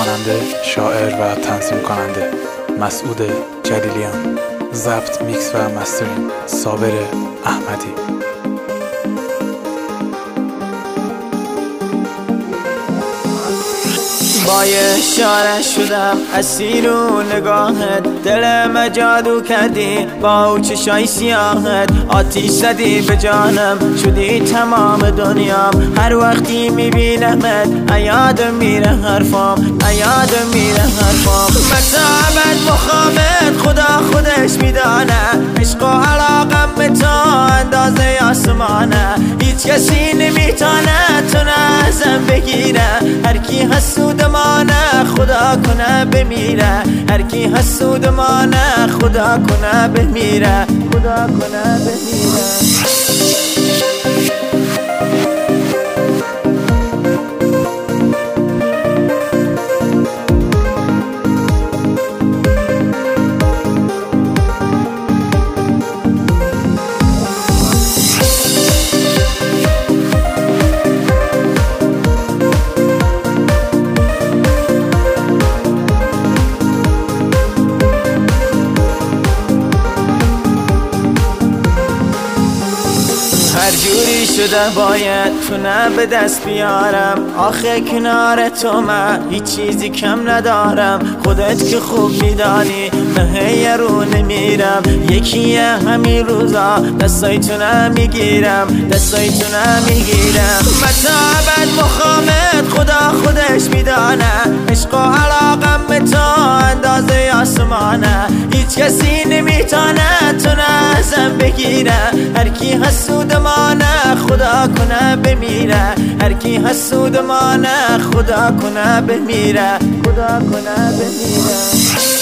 خواننده، شاعر و تنظیم کننده مسعود جلیلیان. ضبط، میکس و مسترینگ صابر احمدی. با یه اشاره شدم اسیر و نگاهت، دلم جادو کردی با او چشای سیاهت. آتیش زدی به جانم، شدی تمام دنیام. هر وقتی میبینمت یادم میره حرفام، یادم میره حرفام. متعبت مخامت خدا خودش میدانه، عشق و علاقم به تو اندازه آسمانه. هیچ کسی نمیتونه تو ازم بگیره، هر کی حسود مانه خدا کنه بمیره. هر کی حسود مانه خدا کنه بمیره، خدا کنه بمیره. هر جوری شده باید تونه به دست بیارم. آخه کنار تو من هیچ چیزی کم ندارم. خودت که خوب میدانی من یه رو نمیرم. یکیه همین روزا دستای تونه میگیرم، دستای تونه میگیرم. متعبت مخامت خدا خودش میدانه، عشق و علاقم به تو اندازه آسمانه. هیچ کسی نمیتونه تو ازم بگیره، هر کی حسود مانه خدا کنه بمیره. هر کی حسود مانه خدا کنه بمیره، خدا کنه بمیره.